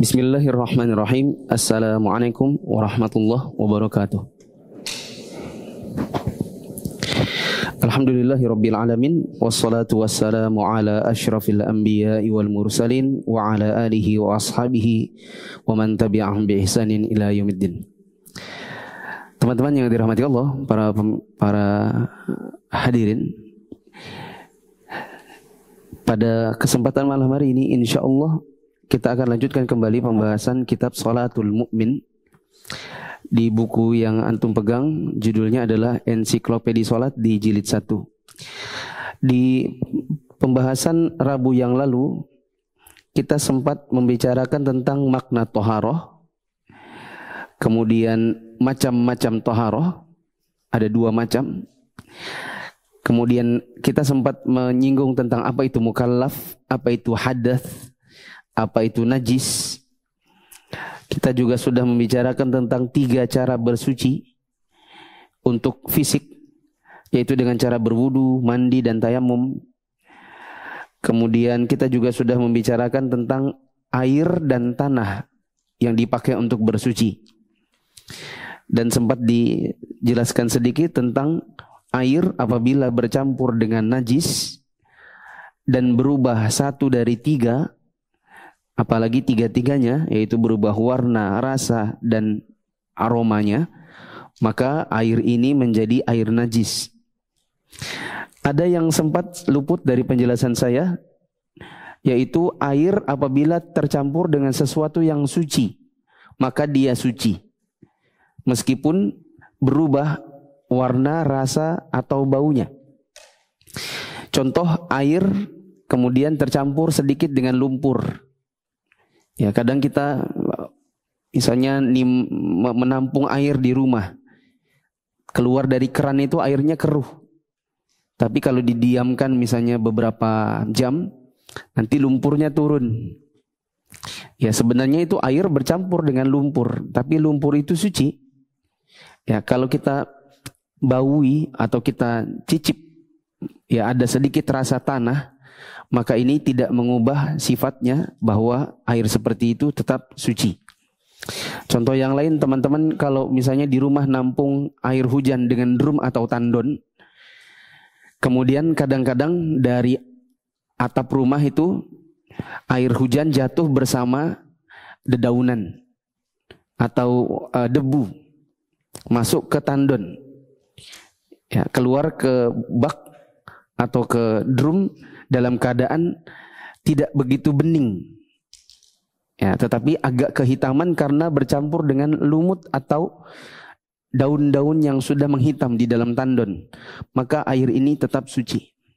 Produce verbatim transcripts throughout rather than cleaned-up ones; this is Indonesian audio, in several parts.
Bismillahirrahmanirrahim. Assalamualaikum warahmatullahi wabarakatuh. Alhamdulillahirabbil alamin, wassalatu wassalamu ala asyrafil anbiya'i wal mursalin wa ala alihi wa ashabihi wa man tabi'ahum bi ihsanin ila yaumiddin. Teman-teman yang dirahmati Allah, para para hadirin, pada kesempatan malam hari ini insyaallah kita akan lanjutkan kembali pembahasan kitab Shalatul Mu'min di buku yang antum pegang. Judulnya adalah Ensiklopedi Salat di jilid satu. Di pembahasan Rabu yang lalu kita sempat membicarakan tentang makna toharoh, kemudian macam-macam toharoh, ada dua macam. Kemudian kita sempat menyinggung tentang apa itu mukallaf, apa itu hadath, apa itu najis. Kita juga sudah membicarakan tentang tiga cara bersuci untuk fisik, yaitu dengan cara berwudu, mandi, dan tayamum. Kemudian kita juga sudah membicarakan tentang air dan tanah yang dipakai untuk bersuci. Dan sempat dijelaskan sedikit tentang air apabila bercampur dengan najis dan berubah satu dari tiga, apalagi tiga-tiganya, yaitu berubah warna, rasa, dan aromanya, maka air ini menjadi air najis. Ada yang sempat luput dari penjelasan saya, yaitu air apabila tercampur dengan sesuatu yang suci, maka dia suci, meskipun berubah warna, rasa, atau baunya. Contoh, air kemudian tercampur sedikit dengan lumpur. Ya, kadang kita misalnya menampung air di rumah, keluar dari keran itu airnya keruh. Tapi kalau didiamkan misalnya beberapa jam, nanti lumpurnya turun. Ya, sebenarnya itu air bercampur dengan lumpur, tapi lumpur itu suci. Ya, kalau kita baui atau kita cicip, ya ada sedikit rasa tanah, maka ini tidak mengubah sifatnya bahwa air seperti itu tetap suci. Contoh yang lain, teman-teman, kalau misalnya di rumah nampung air hujan dengan drum atau tandon, kemudian kadang-kadang dari atap rumah itu air hujan jatuh bersama dedaunan atau uh, debu masuk ke tandon, ya, keluar ke bak atau ke drum dalam keadaan tidak begitu bening, ya, tetapi agak kehitaman karena bercampur dengan lumut atau daun-daun yang sudah menghitam di dalam tandon, maka air ini tetap suci.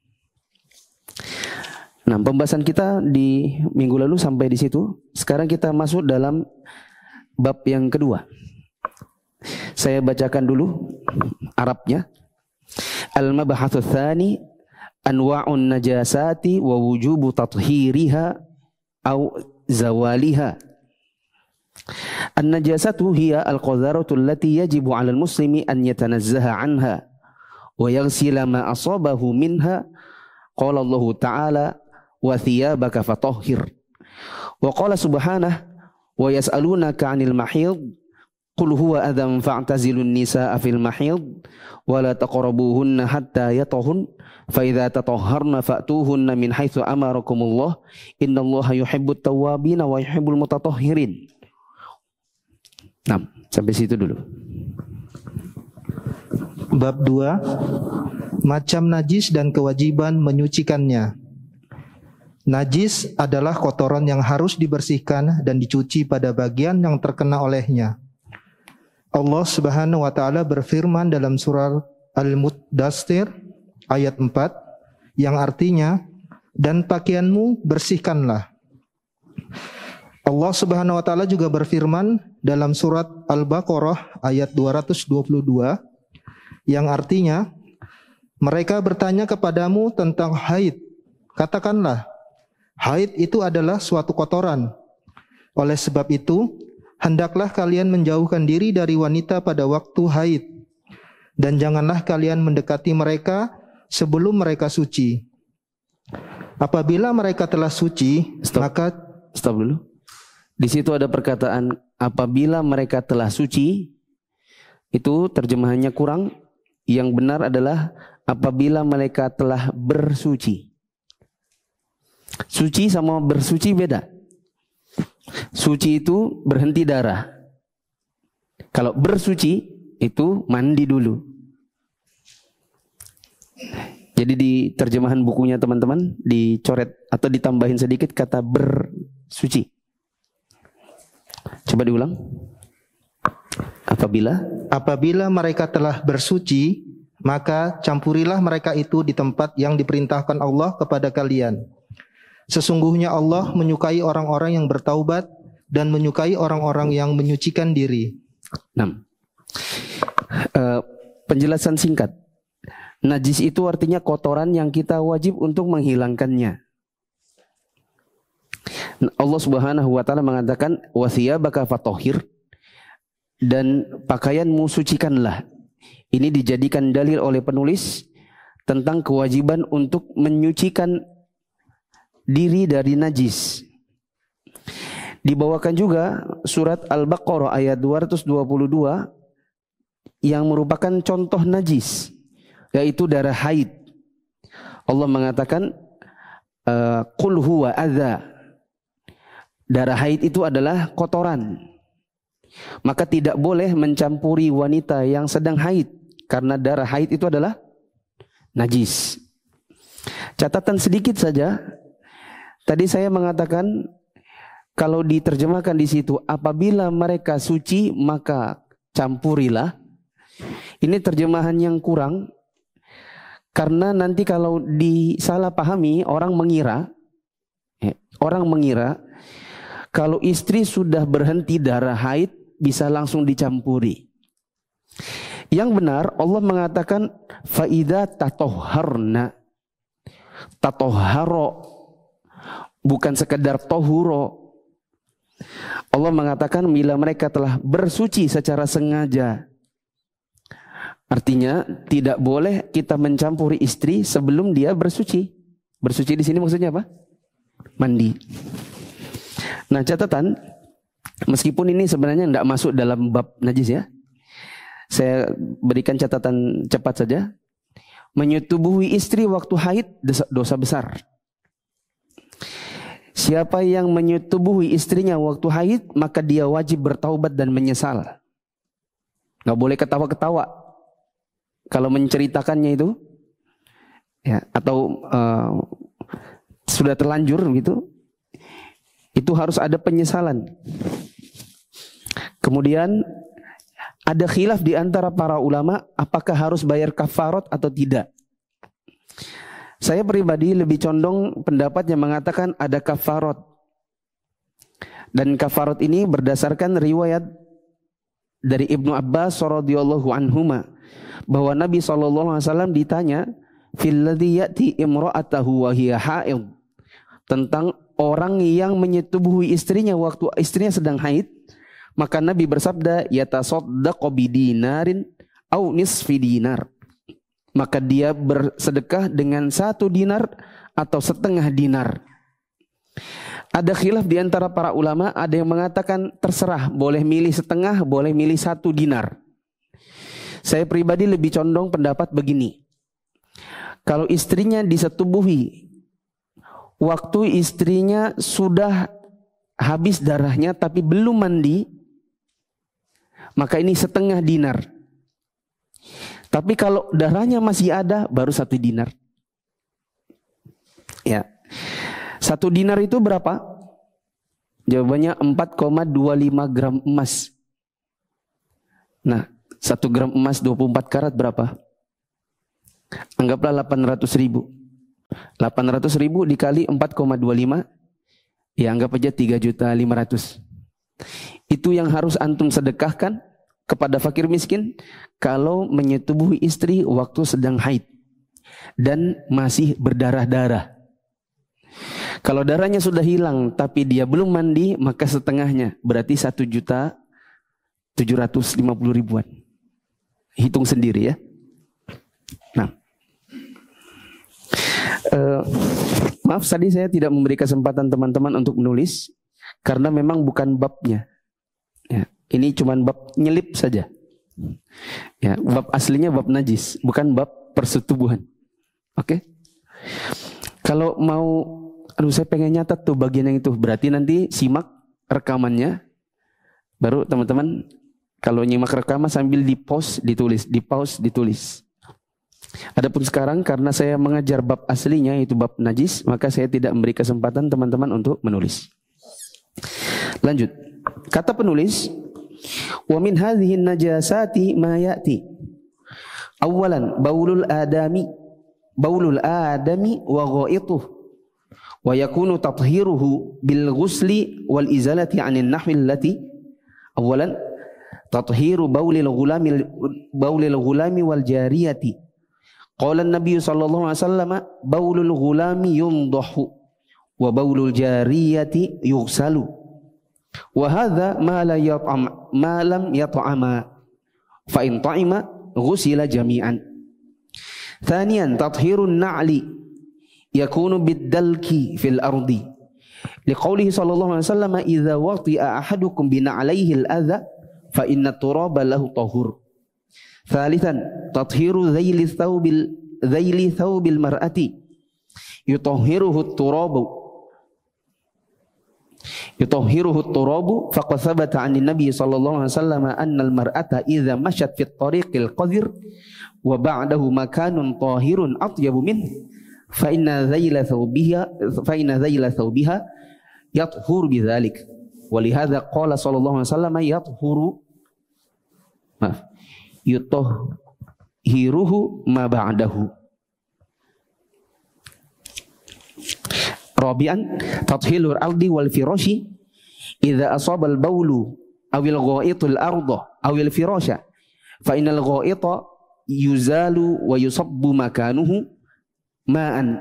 Nah, pembahasan kita di minggu lalu sampai di situ. Sekarang kita masuk dalam bab yang kedua. Saya bacakan dulu Arabnya. Al-mabahatsu tsani anwa'un najasati wa wujubu tathhiriha au zawaliha. An-najasatu hiya al-qadharatu allati yajibu 'ala al-muslimi an yatanazzaha 'anha wa yaghsila ma asabahu minha. Qala Allah Ta'ala wa thiyabaka fatahhir. Wa qala subhanahu wa yas'alunaka 'anil mahid qul huwa adhan fa'tazilun nisaa fil mahid wa la taqrabuhunna hatta yatahun fa idza tatahharna fa'tuhunna min haitsu amarakumullah innallaha yuhibbut tawwabin wa yuhibbul mutatahhirin. Nah, sampai situ dulu. Bab dua, macam najis dan kewajiban menyucikannya. Najis adalah kotoran yang harus dibersihkan dan dicuci pada bagian yang terkena olehnya. Allah Subhanahu wa taala berfirman dalam surah Al-Muddatsir ayat empat yang artinya, dan pakaianmu bersihkanlah. Allah Subhanahu wa taala juga berfirman dalam surat Al-Baqarah ayat dua ratus dua puluh dua yang artinya, mereka bertanya kepadamu tentang haid. Katakanlah, haid itu adalah suatu kotoran. Oleh sebab itu, hendaklah kalian menjauhkan diri dari wanita pada waktu haid, dan janganlah kalian mendekati mereka sebelum mereka suci. Apabila mereka telah suci, stop. maka stop dulu. Di situ ada perkataan apabila mereka telah suci, itu terjemahannya kurang. Yang benar adalah apabila mereka telah bersuci. Suci sama bersuci beda. Suci itu berhenti darah. Kalau bersuci itu mandi dulu. Jadi di terjemahan bukunya teman-teman dicoret atau ditambahin sedikit kata bersuci. Coba diulang. Apabila Apabila mereka telah bersuci, maka campurilah mereka itu di tempat yang diperintahkan Allah kepada kalian. Sesungguhnya Allah menyukai orang-orang yang bertaubat dan menyukai orang-orang yang menyucikan diri. enam. Uh, penjelasan singkat. Najis itu artinya kotoran yang kita wajib untuk menghilangkannya. Allah Subhanahu wa taala mengatakan wasiyabaka fatahhir, dan pakaianmu sucikanlah. Ini dijadikan dalil oleh penulis tentang kewajiban untuk menyucikan diri dari najis. Dibawakan juga surat Al-Baqarah ayat dua ratus dua puluh dua yang merupakan contoh najis, yaitu darah haid. Allah mengatakan qul huwa adza. Darah haid itu adalah kotoran. Maka tidak boleh mencampuri wanita yang sedang haid, karena darah haid itu adalah najis. Catatan sedikit saja. Tadi saya mengatakan kalau diterjemahkan di situ apabila mereka suci maka campurilah. Ini terjemahan yang kurang, karena nanti kalau disalahpahami orang mengira eh, orang mengira kalau istri sudah berhenti darah haid bisa langsung dicampuri. Yang benar Allah mengatakan faida tatoharna. Tatoharo bukan sekedar tohuro. Allah mengatakan bila mereka telah bersuci secara sengaja. Artinya tidak boleh kita mencampuri istri sebelum dia bersuci. Bersuci di sini maksudnya apa? Mandi. Nah, catatan, meskipun ini sebenarnya tidak masuk dalam bab najis ya, saya berikan catatan cepat saja. Menyetubuhi istri waktu haid dosa besar. Siapa yang menyetubuhi istrinya waktu haid, maka dia wajib bertaubat dan menyesal. Gak boleh ketawa-ketawa kalau menceritakannya itu, ya, atau uh, sudah terlanjur gitu. Itu harus ada penyesalan. Kemudian ada khilaf di antara para ulama apakah harus bayar kafarat atau tidak. Saya pribadi lebih condong pendapat yang mengatakan ada kafarat. Dan kafarat ini berdasarkan riwayat dari Ibnu Abbas radhiyallahu anhuma bahwa Nabi sallallahu alaihi wasallam ditanya fil ladzi yati imra'atahu wa hiya haid, tentang orang yang menyetubuhi istrinya waktu istrinya sedang haid, maka Nabi bersabda yatasaddaqu bidinarin au nisfi dinar. Maka dia bersedekah dengan satu dinar atau setengah dinar. Ada khilaf di antara para ulama, ada yang mengatakan terserah, boleh milih setengah, boleh milih satu dinar. Saya pribadi lebih condong pendapat begini. Kalau istrinya disetubuhi waktu istrinya sudah habis darahnya tapi belum mandi, maka ini setengah dinar. Tapi kalau darahnya masih ada, baru satu dinar. Ya, satu dinar itu berapa? Jawabannya empat koma dua lima gram emas. Nah, satu gram emas dua puluh empat karat berapa? Anggaplah delapan ratus ribu. delapan ratus ribu dikali empat koma dua lima, ya anggap aja tiga juta lima ratus. Itu yang harus antum sedekahkan kepada fakir miskin kalau menyetubuhi istri waktu sedang haid dan masih berdarah-darah. Kalau darahnya sudah hilang tapi dia belum mandi, maka setengahnya berarti satu juta tujuh ratus lima puluh ribuan. Hitung sendiri ya. Nah, Uh, maaf tadi saya tidak memberi kesempatan teman-teman untuk menulis. karena memang bukan babnya. Ya, ini cuman bab nyelip saja. Ya, bab aslinya bab najis, bukan bab persetubuhan. Oke? Okay? Kalau mau, aduh saya pengen nyatat tuh bagian yang itu, berarti nanti simak rekamannya, baru teman-teman kalau nyimak rekaman sambil di pause ditulis, di pause ditulis. Adapun sekarang karena saya mengajar bab aslinya yaitu bab najis, maka saya tidak memberi kesempatan teman-teman untuk menulis. Lanjut. Kata penulis, wa min hadhihi najasati ma ya'ti. Awalan baulul adami baulul adami wa ghaituh wa yakunu tathiruhu bil ghusli wal izalati 'anil nahwi allati awalan tathiru baulil ghulami baulil ghulami wal jariyati. Qala an-nabiy sallallahu alaihi wasallam baulul ghulami yundahu wa baulul jariyati yughsalu. Wa hadza ma la yat'am ma lam yat'ama fa in ta'ima ghusila jami'an. Thaniyan tathhirun na'li yakunu bid-dalki fil ardi. Liqaulihi sallallahu alaihi wasallam idza wati'a ahadukum bi na'layhi al-adha fa inna turaba lahu tahur. Thalithan tathhiru dhaili thawbil dhaili thawbil mar'ati yutahhiruhu at-turabu yutahhiruhu at-turabu faqad thabata 'an an-nabi sallallahu alaihi wasallam anna al-mar'ata idza mashat fi at-tariqil qadhir wa ba'dahu makanun tahirun atyabu min fa inna dhaila thawbiha fa inna dhaila thawbiha yathhur bidzalik wa li hadza qala sallallahu alaihi wasallam yathhuru maaf yutahhiruhu ma ba'dahu. Rabi'an tathhilul ardi wal firashi idza asaba al baulu awil gha'itul arda awil firasha fa innal gha'ita yuzalu wa yusabbu makanuhu ma'an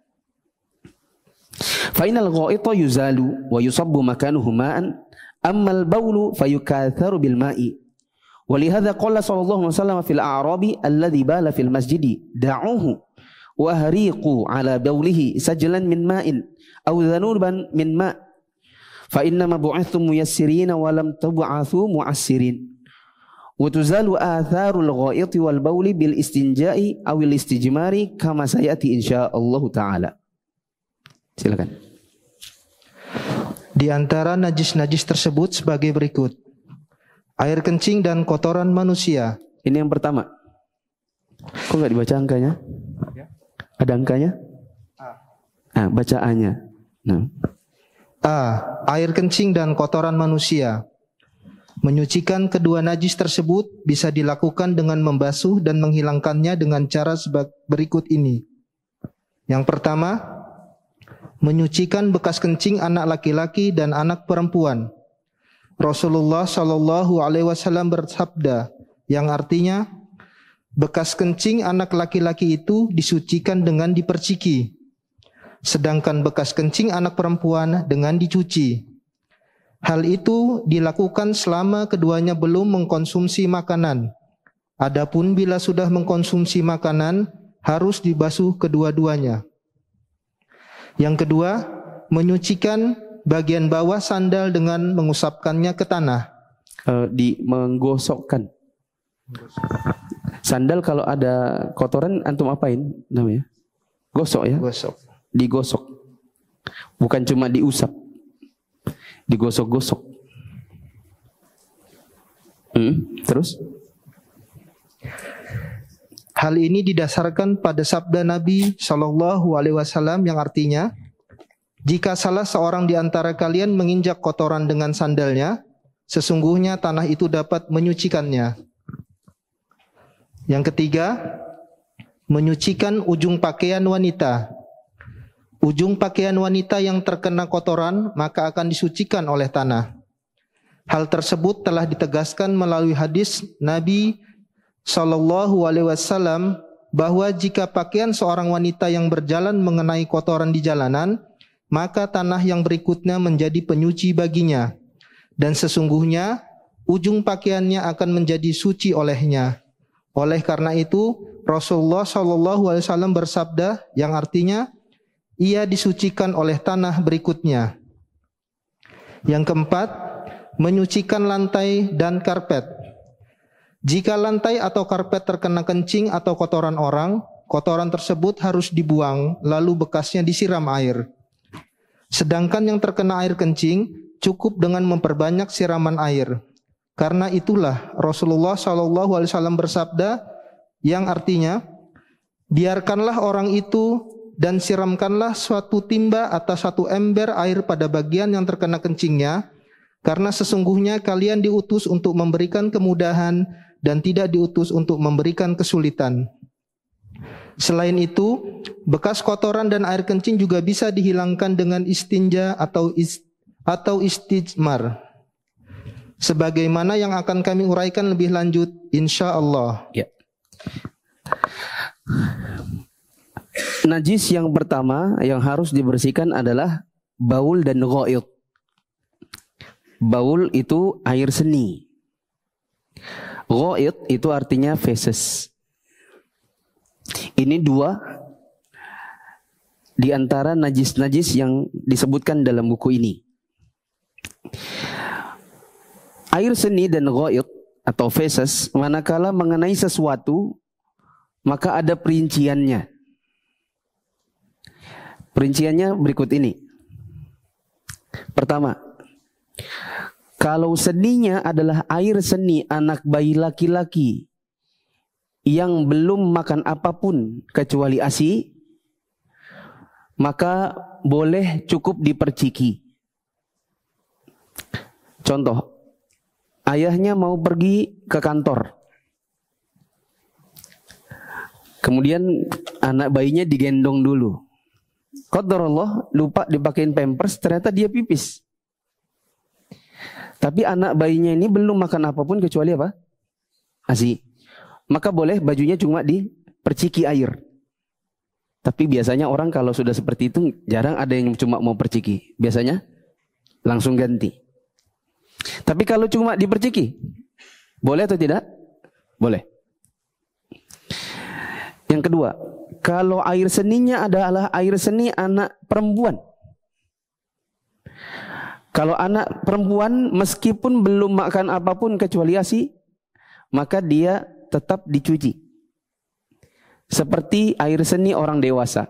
fa innal gha'ita yuzalu wa yusabbu makanuhu ma'an amma al baulu fayukatharu bil ma'i. ولهذا قال صلى الله عليه وسلم في الأعرابي الذي بال في المسجد دعوه وهريقوا على بوله سجلا من ماء أو ذنوبا من ماء فإنما بعثتم ميسرين ولم تبعثوا معسرين وتزال آثار الغائط والبول بالاستنجاء أو الاستجمار كما سيأتي إن شاء الله تعالى. Silakan. Di antara najis-najis tersebut sebagai berikut: air kencing dan kotoran manusia. Ini yang pertama. Kok nggak dibaca angkanya? Ada angkanya? Ah, bacaannya. Nah. A. Air kencing dan kotoran manusia. Menyucikan kedua najis tersebut bisa dilakukan dengan membasuh dan menghilangkannya dengan cara berikut ini. Yang pertama, menyucikan bekas kencing anak laki-laki dan anak perempuan. Rasulullah Shallallahu Alaihi Wasallam bersabda, yang artinya bekas kencing anak laki-laki itu disucikan dengan diperciki, sedangkan bekas kencing anak perempuan dengan dicuci. Hal itu dilakukan selama keduanya belum mengkonsumsi makanan. Adapun bila sudah mengkonsumsi makanan, harus dibasuh kedua-duanya. Yang kedua, menyucikan bagian bawah sandal dengan mengusapkannya ke tanah. Uh, di menggosokkan. Sandal kalau ada kotoran antum apain namanya? Gosok ya? Gosok. Digosok. Bukan cuma diusap. Digosok-gosok. Hmm, terus? Hal ini didasarkan pada sabda Nabi Shallallahu Alaihi Wasallam yang artinya, jika salah seorang di antara kalian menginjak kotoran dengan sandalnya, sesungguhnya tanah itu dapat menyucikannya. Yang ketiga, menyucikan ujung pakaian wanita. Ujung pakaian wanita yang terkena kotoran maka akan disucikan oleh tanah. Hal tersebut telah ditegaskan melalui hadis Nabi Shallallahu Alaihi Wasallam bahwa jika pakaian seorang wanita yang berjalan mengenai kotoran di jalanan, maka tanah yang berikutnya menjadi penyuci baginya. Dan sesungguhnya ujung pakaiannya akan menjadi suci olehnya. Oleh karena itu Rasulullah shallallahu alaihi wasallam bersabda yang artinya ia disucikan oleh tanah berikutnya. Yang keempat, menyucikan lantai dan karpet. Jika lantai atau karpet terkena kencing atau kotoran orang, kotoran tersebut harus dibuang, lalu bekasnya disiram air. Sedangkan yang terkena air kencing, cukup dengan memperbanyak siraman air. Karena itulah Rasulullah shallallahu alaihi wasallam bersabda, yang artinya, biarkanlah orang itu dan siramkanlah suatu timba atau satu ember air pada bagian yang terkena kencingnya, karena sesungguhnya kalian diutus untuk memberikan kemudahan dan tidak diutus untuk memberikan kesulitan. Selain itu, bekas kotoran dan air kencing juga bisa dihilangkan dengan istinja atau ist, atau istijmar. Sebagaimana yang akan kami uraikan lebih lanjut, insya Allah. Ya. Najis yang pertama yang harus dibersihkan adalah baul dan ghaid. Baul itu air seni. Ghaid itu artinya feses. Ini dua di antara najis-najis yang disebutkan dalam buku ini. Air seni dan ghaid atau feses manakala mengenai sesuatu maka ada perinciannya. Perinciannya berikut ini. Pertama, kalau seninya adalah air seni anak bayi laki-laki yang belum makan apapun kecuali A S I, maka boleh cukup diperciki. Contoh, ayahnya mau pergi ke kantor. Kemudian anak bayinya digendong dulu. Qadarullah lupa dipakein pampers, ternyata dia pipis. Tapi anak bayinya ini belum makan apapun kecuali apa? A S I. Maka boleh bajunya cuma diperciki air. Tapi biasanya orang kalau sudah seperti itu jarang ada yang cuma mau perciki. Biasanya langsung ganti. Tapi kalau cuma diperciki, boleh atau tidak? Boleh. Yang kedua, kalau air seninya adalah air seni anak perempuan. Kalau anak perempuan meskipun belum makan apapun kecuali A S I, maka dia tetap dicuci. Seperti air seni orang dewasa.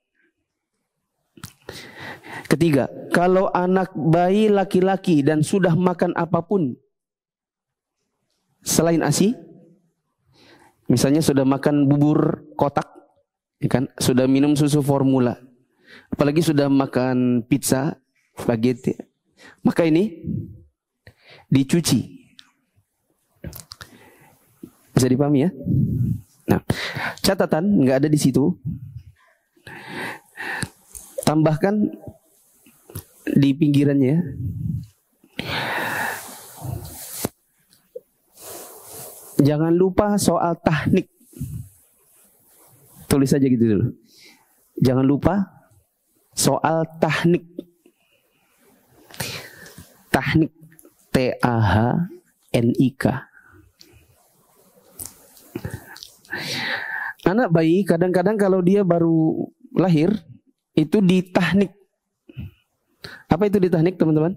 Ketiga, kalau anak bayi laki-laki dan sudah makan apapun selain A S I, misalnya sudah makan bubur kotak, ya kan? Sudah minum susu formula, apalagi sudah makan pizza, spaghetti, maka ini dicuci. Bisa dipahami ya? Nah, catatan nggak ada di situ. Tambahkan di pinggirannya. Jangan lupa soal tahnik. Tulis saja gitu dulu. Jangan lupa soal tahnik. Tahnik, T A H N I K. Anak bayi kadang-kadang kalau dia baru lahir itu ditahnik. Apa itu ditahnik, teman-teman?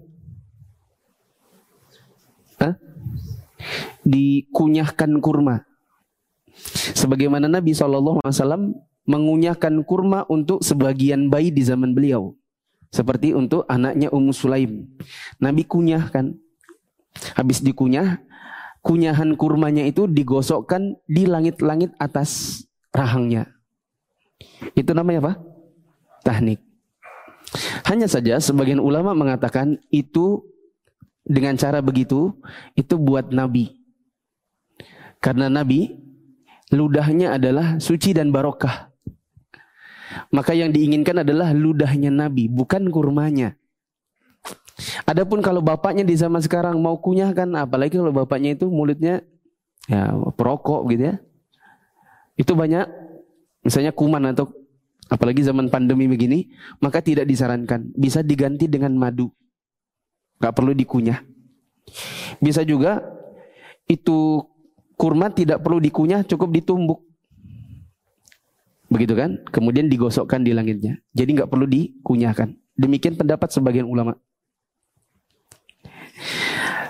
Hah? Dikunyahkan kurma. Sebagaimana Nabi shallallahu alaihi wasallam mengunyahkan kurma untuk sebagian bayi di zaman beliau. Seperti untuk anaknya Ummu Sulaim. Nabi kunyahkan. Habis dikunyah, kunyahan kurmanya itu digosokkan di langit-langit atas rahangnya. Itu namanya apa? Tahnik. Hanya saja sebagian ulama mengatakan itu dengan cara begitu itu buat Nabi. Karena Nabi ludahnya adalah suci dan barokah. Maka yang diinginkan adalah ludahnya Nabi, bukan kurmanya. Adapun kalau bapaknya di zaman sekarang mau kunyahkan, apalagi kalau bapaknya itu mulutnya ya perokok gitu ya. Itu banyak misalnya kuman atau apalagi zaman pandemi begini, maka tidak disarankan. Bisa diganti dengan madu. Gak perlu dikunyah. Bisa juga itu kurma tidak perlu dikunyah, cukup ditumbuk. Begitu kan? Kemudian digosokkan di langitnya. Jadi gak perlu dikunyahkan. Demikian pendapat sebagian ulama.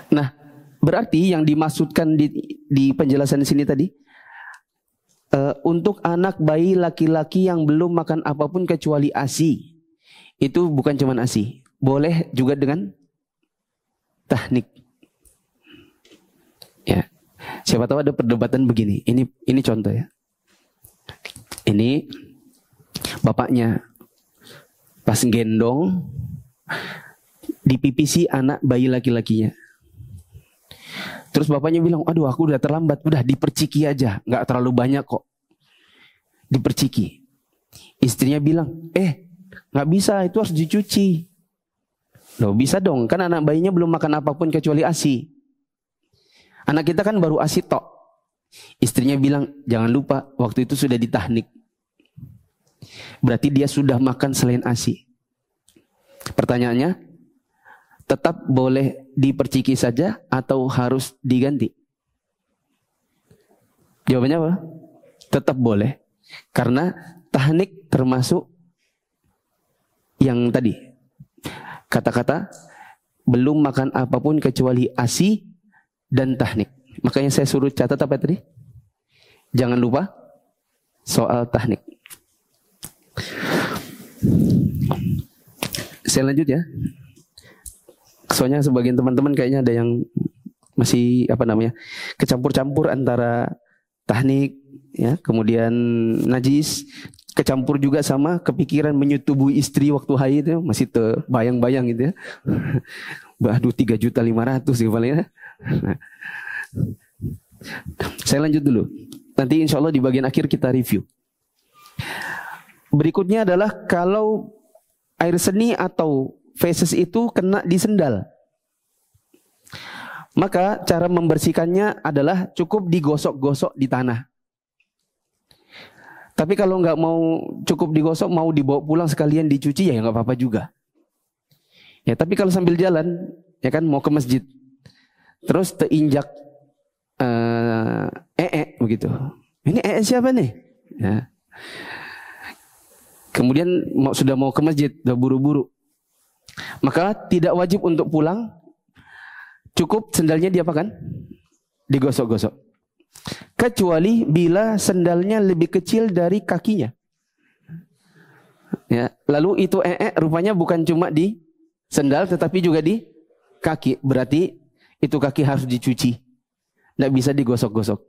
Nah, berarti yang dimaksudkan di, di penjelasan di sini tadi, uh, untuk anak bayi laki-laki yang belum makan apapun kecuali ASI, itu bukan cuma ASI, boleh juga dengan tahnik. Ya, siapa tahu ada perdebatan begini. Ini ini contoh ya. Ini bapaknya pas gendong dipipisi anak bayi laki-lakinya. Terus bapaknya bilang, aduh aku udah terlambat, udah diperciki aja, nggak terlalu banyak kok. Diperciki. Istrinya bilang, eh nggak bisa, itu harus dicuci. Loh bisa dong, kan anak bayinya belum makan apapun kecuali ASI. Anak kita kan baru ASI tok. Istrinya bilang, jangan lupa waktu itu sudah ditahnik. Berarti dia sudah makan selain ASI. Pertanyaannya, tetap boleh diperciki saja atau harus diganti? Jawabannya apa? Tetap boleh. Karena tahnik termasuk yang tadi. Kata-kata belum makan apapun kecuali ASI dan tahnik. Makanya saya suruh catat apa tadi? Jangan lupa soal tahnik. Saya lanjut ya. Soalnya sebagian teman-teman kayaknya ada yang masih apa namanya kecampur-campur antara tahnik, ya, kemudian najis, kecampur juga sama kepikiran menyetubui istri waktu haid, ya, masih terbayang-bayang gitu ya. Aduh tiga juta lima ratus gitu paling ya. Saya lanjut dulu. Nanti insya Allah di bagian akhir kita review. Berikutnya adalah kalau air seni atau feses itu kena di sendal, maka cara membersihkannya adalah cukup digosok-gosok di tanah. Tapi kalau nggak mau cukup digosok, mau dibawa pulang sekalian dicuci, ya nggak apa-apa juga. Ya, tapi kalau sambil jalan, ya kan mau ke masjid, terus terinjak uh, ee begitu. Ini ee siapa nih? Ya. Kemudian mau, sudah mau ke masjid, sudah buru-buru. Maka tidak wajib untuk pulang, cukup sendalnya diapakan? Digosok-gosok. Kecuali bila sendalnya lebih kecil dari kakinya. Ya, lalu itu ee rupanya bukan cuma di sendal tetapi juga di kaki. Berarti itu kaki harus dicuci. Tidak bisa digosok-gosok.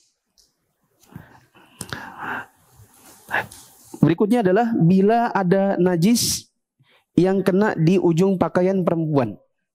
Berikutnya adalah bila ada najis yang kena di ujung pakaian perempuan.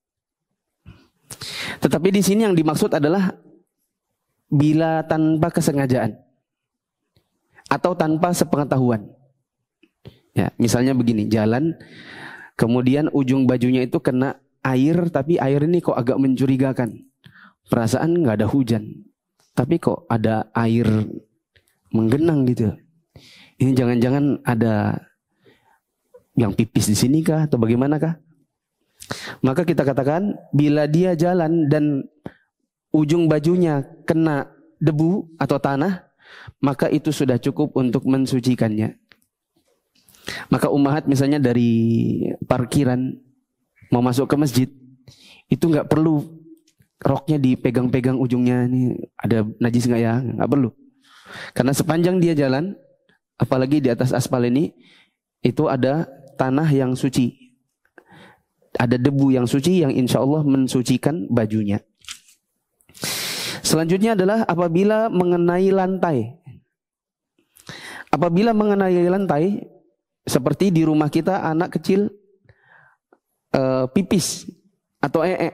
Tetapi di sini yang dimaksud adalah bila tanpa kesengajaan atau tanpa sepengetahuan. Ya, misalnya begini, jalan, kemudian ujung bajunya itu kena air, tapi air ini kok agak mencurigakan. Perasaan nggak ada hujan, tapi kok ada air menggenang gitu. Ini jangan-jangan ada yang pipis di sini kah atau bagaimana kah? Maka kita katakan bila dia jalan dan ujung bajunya kena debu atau tanah, maka itu sudah cukup untuk mensucikannya. Maka ummahat misalnya dari parkiran mau masuk ke masjid, itu nggak perlu roknya dipegang-pegang ujungnya, ini ada najis nggak ya? Nggak perlu. Karena sepanjang dia jalan, apalagi di atas aspal ini, itu ada tanah yang suci, ada debu yang suci yang insya Allah mensucikan bajunya. Selanjutnya adalah apabila mengenai lantai. Apabila mengenai lantai, seperti di rumah kita anak kecil uh, pipis atau ee,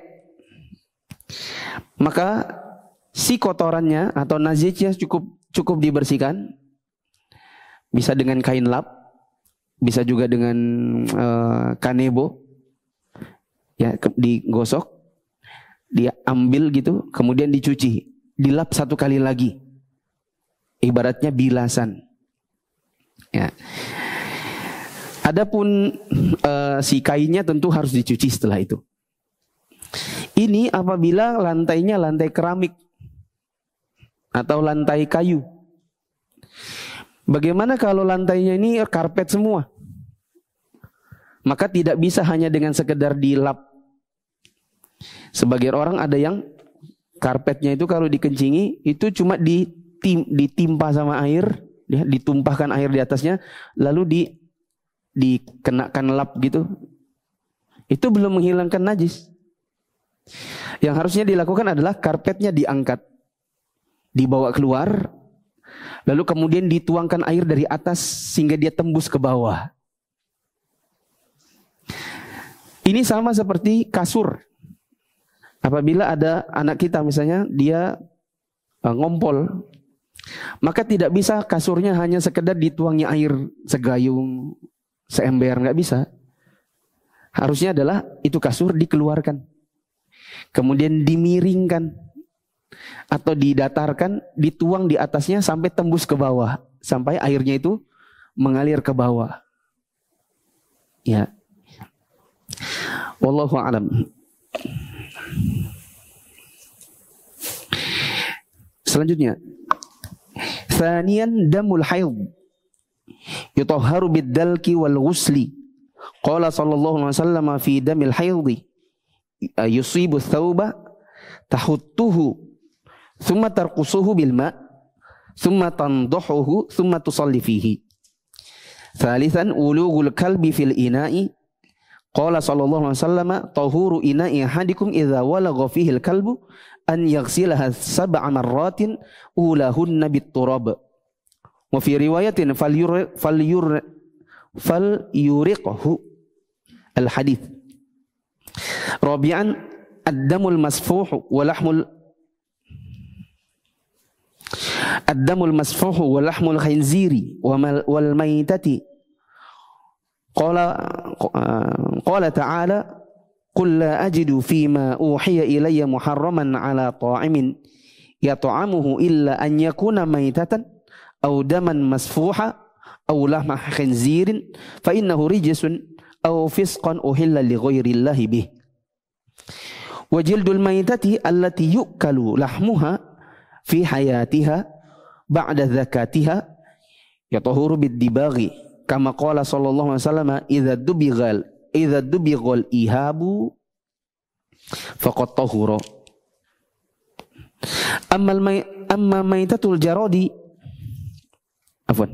maka si kotorannya atau najisnya cukup cukup dibersihkan. Bisa dengan kain lap, bisa juga dengan uh, kanebo, ya, digosok, diambil gitu, kemudian dicuci, dilap satu kali lagi, ibaratnya bilasan. Ya. Adapun uh, si kainnya tentu harus dicuci setelah itu. Ini apabila lantainya lantai keramik atau lantai kayu. Bagaimana kalau lantainya ini karpet semua? Maka tidak bisa hanya dengan sekedar dilap. Sebagian orang ada yang karpetnya itu kalau dikencingi itu cuma ditim, ditimpa sama air, ya, ditumpahkan air di atasnya, lalu di dikenakan lap gitu. Itu belum menghilangkan najis. Yang harusnya dilakukan adalah karpetnya diangkat, dibawa keluar, lalu kemudian dituangkan air dari atas sehingga dia tembus ke bawah. Ini sama seperti kasur. Apabila ada anak kita misalnya dia uh, ngompol, maka tidak bisa kasurnya hanya sekedar dituangi air segayung, seember, nggak bisa. Harusnya adalah itu kasur dikeluarkan, kemudian dimiringkan atau didatarkan, dituang di atasnya sampai tembus ke bawah, sampai airnya itu mengalir ke bawah. Ya. Wallahu a'lam. Selanjutnya, Thaniyan damul haid yutahharu bid-dalki wal ghusli. Qala sallallahu alaihi wasallam fi damil haid yusibu thawba tahuttuhu thumma tarqusuhu bil ma' thumma tandahuhu thumma tusalli fihi. Thalithan ulughul kalbi fil ina'i. Qala sallallahu alaihi wasallam tahuru ina'i ahadikum idza walagha fihi al kalbu an yaghsilaha sab'a marratin ulahunna bit turab. Wa fi riwayatin falyur falyur falyuriqhu al hadits. Rabi'an ad-damul masfuh wa lahmul ad-damul masfuh wa lahmul khinziri wal maytati. Qala qala ta'ala qul la ajidu fima uhiya ilayya muharraman ala ta'imin yat'amuhu illa an yakuna maytatan aw daman masfuha aw lahma khinzirin fa innahu rijsun aw fisqan uhilla li ghairi llahi bih. Wa jildul maytati allati yu'kalu lahmuha fi hayatiha ba'da zakatiha yatahuru bid-dibaghi kama qala sallallahu alaihi wasallam idza dubighal idza dubighal ihabu faqad tahura. Amma may amma maytatul jaradi afwan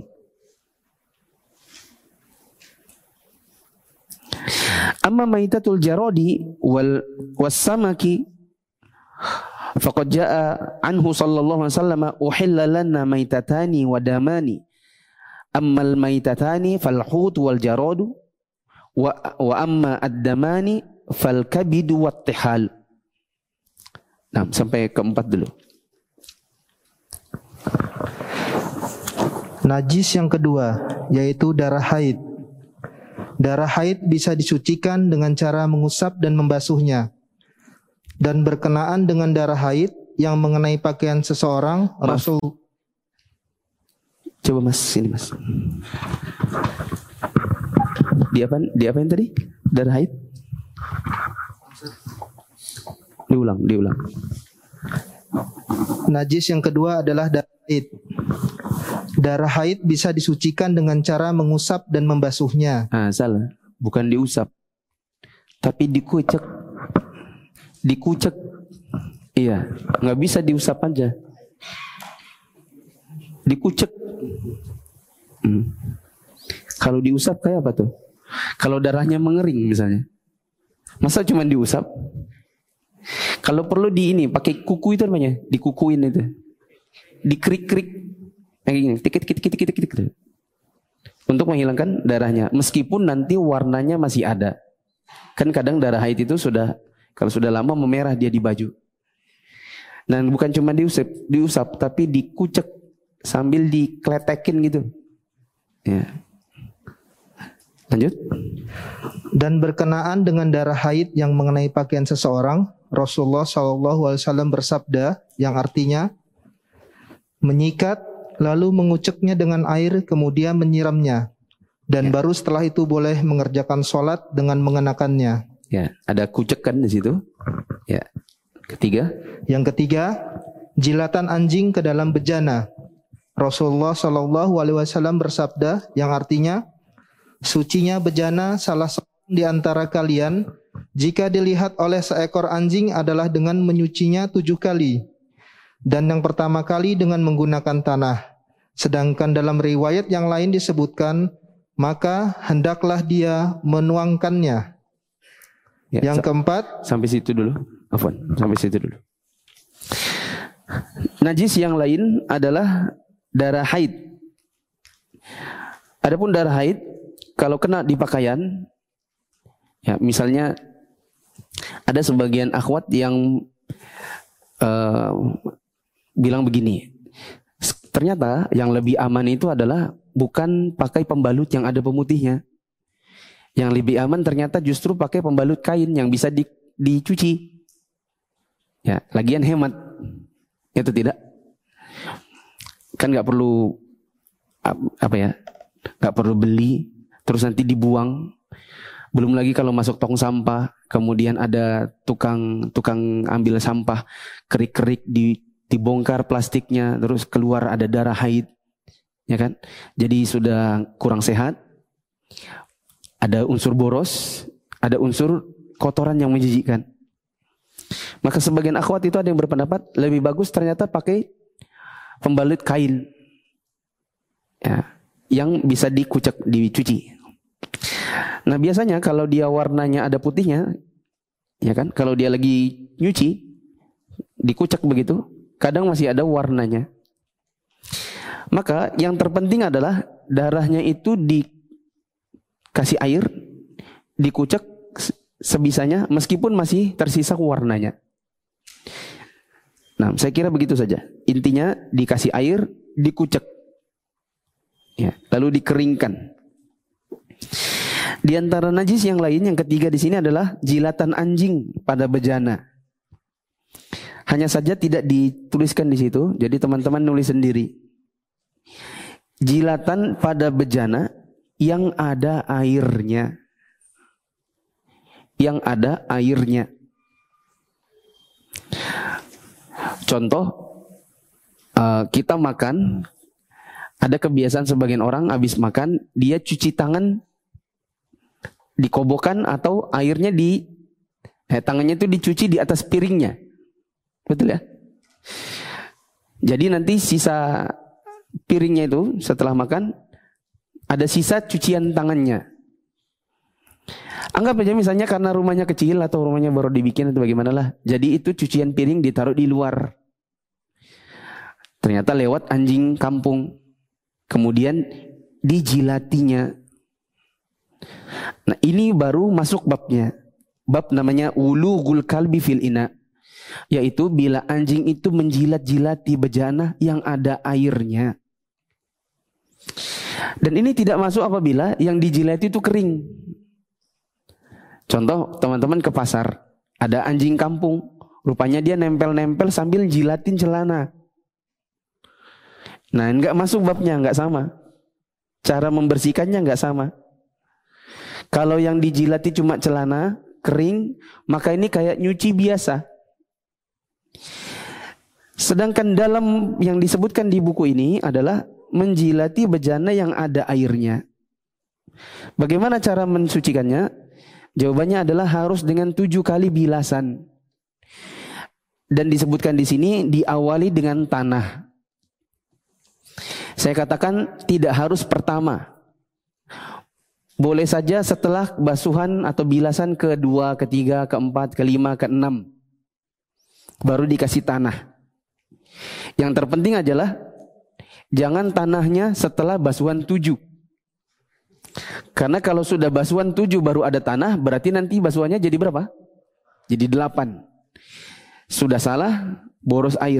amma maytatul jaradi wal wassamaki faqad jaa anhu sallallahu alaihi wasallam uhilla lana maytatani wa damani ammal maytatani fal hut wal jaradu wa wa amma ad-damani fal kabidu wat tihal. Nah, sampai keempat dulu. Najis yang kedua yaitu darah haid. Darah haid bisa disucikan dengan cara mengusap dan membasuhnya. Dan berkenaan dengan darah haid yang mengenai pakaian seseorang, Maaf. Rasul Coba Mas, sini Mas. Di apa? Di apa yang tadi? Darah haid? Diulang, diulang. Najis yang kedua adalah darah haid. Darah haid bisa disucikan dengan cara mengusap dan membasuhnya. Ah, salah. Bukan diusap, tapi dikucek. Dikucek. Iya, nggak bisa diusap aja. Dikucek. Hmm. Kalau diusap kayak apa tuh? Kalau darahnya mengering misalnya, masa cuma diusap? Kalau perlu di ini pakai kuku itu namanya, dikukuin itu, dikrik-krik, kayak gini, tikit-tikit-tikit-tikit, untuk menghilangkan darahnya. Meskipun nanti warnanya masih ada, kan kadang darah haid itu sudah, kalau sudah lama memerah dia di baju. Dan bukan cuma diusap, diusap, tapi dikucek sambil dikletekin gitu. Ya. Lanjut. Dan berkenaan dengan darah haid yang mengenai pakaian seseorang, Rasulullah shallallahu alaihi wasallam bersabda yang artinya menyikat lalu menguceknya dengan air kemudian menyiramnya dan ya. Baru setelah itu boleh mengerjakan sholat dengan mengenakannya. Ya, ada kucekan di situ. Ya. Ketiga. Yang ketiga, jilatan anjing ke dalam bejana. Rasulullah shallallahu alaihi wasallam bersabda yang artinya sucinya bejana salah seorang di antara kalian jika dilihat oleh seekor anjing adalah dengan menyucinya tujuh kali. Dan yang pertama kali dengan menggunakan tanah. Sedangkan dalam riwayat yang lain disebutkan, maka hendaklah dia menuangkannya. Ya, yang sa- keempat, sampai situ dulu. Afwan, sampai situ dulu. Najis yang lain adalah darah haid. Adapun darah haid, kalau kena di pakaian, ya misalnya ada sebagian akhwat yang uh, bilang begini, ternyata yang lebih aman itu adalah bukan pakai pembalut yang ada pemutihnya. Yang lebih aman ternyata justru pakai pembalut kain yang bisa di, dicuci. Ya, lagian hemat. Itu tidak. Kan nggak perlu apa ya? Nggak perlu beli, terus nanti dibuang. Belum lagi kalau masuk tong sampah, kemudian ada tukang tukang ambil sampah, kerik-kerik di dibongkar plastiknya, terus keluar ada darah haid, ya kan? Jadi sudah kurang sehat. Ada unsur boros, ada unsur kotoran yang menjijikkan. Maka sebagian akhwat itu ada yang berpendapat lebih bagus ternyata pakai pembalut kain, ya, yang bisa dikucek, dicuci. Nah biasanya kalau dia warnanya ada putihnya, ya kan? Kalau dia lagi nyuci, dikucek begitu, kadang masih ada warnanya. Maka yang terpenting adalah darahnya itu dikasih air, dikucek sebisanya meskipun masih tersisa warnanya. Nah, saya kira begitu saja. Intinya dikasih air, dikucek. Ya, lalu dikeringkan. Di antara najis yang lain yang ketiga di sini adalah jilatan anjing pada bejana. Hanya saja tidak dituliskan di situ, jadi teman-teman nulis sendiri. Jilatan pada bejana yang ada airnya. Yang ada airnya. Contoh, uh, kita makan, ada kebiasaan sebagian orang habis makan, dia cuci tangan di kobokan atau airnya di, eh, tangannya itu dicuci di atas piringnya. Betul ya? Jadi nanti sisa piringnya itu setelah makan, ada sisa cucian tangannya. Anggap aja misalnya karena rumahnya kecil atau rumahnya baru dibikin atau bagaimana lah. Jadi itu cucian piring ditaruh di luar. Ternyata lewat anjing kampung. Kemudian dijilatinya. Nah ini baru masuk babnya. Bab namanya wulughul kalbi fil ina. Yaitu bila anjing itu menjilat-jilati bejana yang ada airnya. Dan ini tidak masuk apabila yang dijilati itu kering. Contoh, teman-teman ke pasar, ada anjing kampung, rupanya dia nempel-nempel sambil jilatin celana. Nah, enggak masuk babnya, enggak sama. Cara membersihkannya enggak sama. Kalau yang dijilati cuma celana, kering, maka ini kayak nyuci biasa. Sedangkan dalam yang disebutkan di buku ini adalah menjilati bejana yang ada airnya. Bagaimana cara mensucikannya? Jawabannya adalah harus dengan tujuh kali bilasan. Dan disebutkan di sini diawali dengan tanah. Saya katakan tidak harus pertama. Boleh saja setelah basuhan atau bilasan kedua, ketiga, keempat, kelima, keenam. Baru dikasih tanah. Yang terpenting adalah jangan tanahnya setelah basuhan tujuh. Karena kalau sudah basuhan tujuh baru ada tanah, berarti nanti basuhannya jadi berapa? Jadi delapan. Sudah salah, boros air.